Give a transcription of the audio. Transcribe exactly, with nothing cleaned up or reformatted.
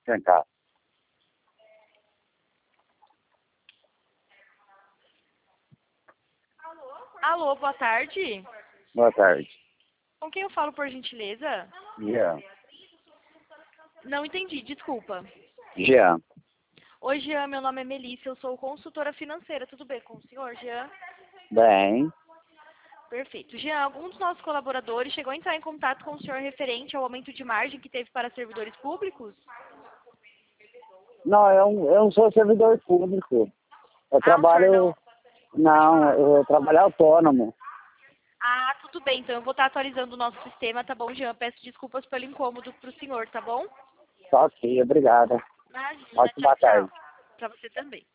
Vem cá. Alô, boa tarde. Boa tarde. Com quem eu falo, por gentileza? Jean. Não entendi, desculpa. Jean. Oi, Jean, meu nome é Melissa, eu sou consultora financeira. Tudo bem com o senhor, Jean? Bem. Perfeito. Jean, algum dos nossos colaboradores chegou a entrar em contato com o senhor referente ao aumento de margem que teve para servidores públicos? Não, eu, eu não sou servidor público. Eu Ah, o senhor trabalho... não. Não, eu trabalho autônomo. Ah, tudo bem, então eu vou estar atualizando o nosso sistema, tá bom, Jean? Peço desculpas pelo incômodo pro senhor, tá bom? Só ok, obrigada. Imagina, tchau, Ótima tarde. tchau. Pra você também.